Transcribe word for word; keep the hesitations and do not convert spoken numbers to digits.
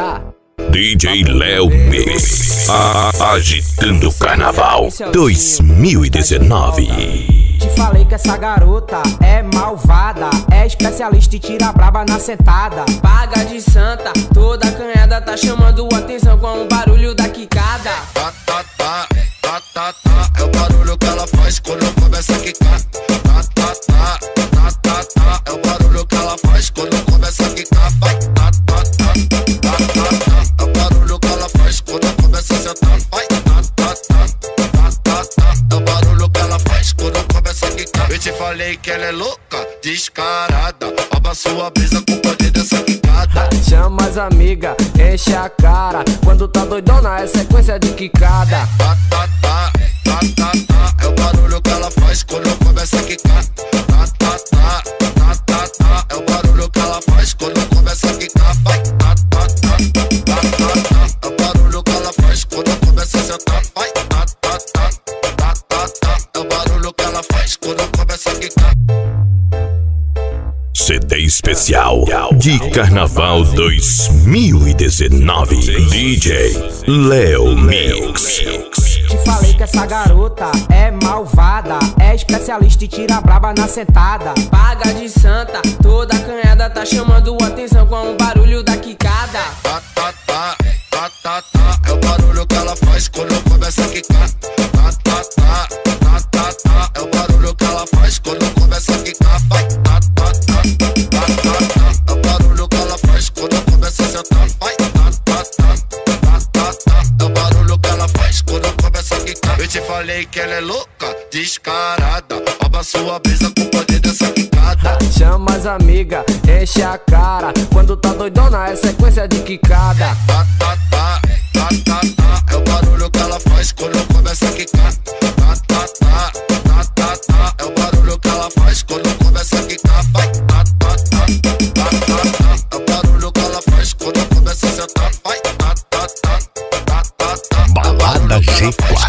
D J Léo Mix, a- agitando o carnaval dois mil e dezenove. Te falei que essa garota é malvada, é especialista e tira braba na sentada. Paga de santa, toda canhada tá chamando atenção com o barulho da quicada. Tá, tá, tá, tá, tá, tá, é o barulho que ela faz quando começa a quicar. Tá, tá, tá, tá, tá, tá, é o barulho que ela faz quando começa a quicar. Vai, tá, tá, tá, tá, tá, tá, é o barulho que ela faz quando começa a sentar. Vai, tá, tá, tá, tá, tá, tá, é o barulho que ela faz quando começa a quicar. Eu te falei que ela é louca, descarada, rouba sua brisa com o poder dessa quicada. Chama as amigas, enche a cara, quando tá doidona é sequência de quicada. Tá, tá, tá, tá, tá, tá, é o barulho que ela faz quando começa a quicar. Tá, tá, tá, tá, tá, tá, é o barulho que ela faz quando começa a quicar. Vai, tá, tá, tá, tá, tá, tá, é o barulho que ela faz quando começa a sentar. Vai, tá, tá, tá, tá, tá, tá, é o barulho que ela faz quando começa a quicar. C D especial de Carnaval dois mil e dezenove. D J Léo Mix. Te falei que essa garota é malvada, é especialista e tira braba na sentada. Paga de santa, toda canhada tá chamando atenção com o barulho da quicada. Tá, tá, tá, tá, tá, tá, é o barulho que ela faz quando começa a quicar. Tá, tá, tá, tá, tá, tá, é o barulho que ela faz quando começa a quicar. Vai, tá, tá, tá, tá, tá, tá, é o barulho que ela faz quando começa a sentar. Vai, tá, tá, tá, tá, tá, tá, é o barulho que ela faz quando começa a quicar. Eu te falei que ela é louca, descarada, rouba sua brisa com o poder dessa quicada. Chama as amigas, enche a cara, quando tá doidona é sequência de quicada. Tá, tá, tá, tá, tá, tá, é o barulho que ela faz quando começa a quicar. Tá, tá, tá, tá, tá, tá, é o barulho que ela faz quando começa a quicar. Vai, tá, tá, tá, tá, tá, tá, é o barulho que ela faz quando começa a sentar. Vai, tá, tá, tá, tá, tá, tá, Balada G quatro.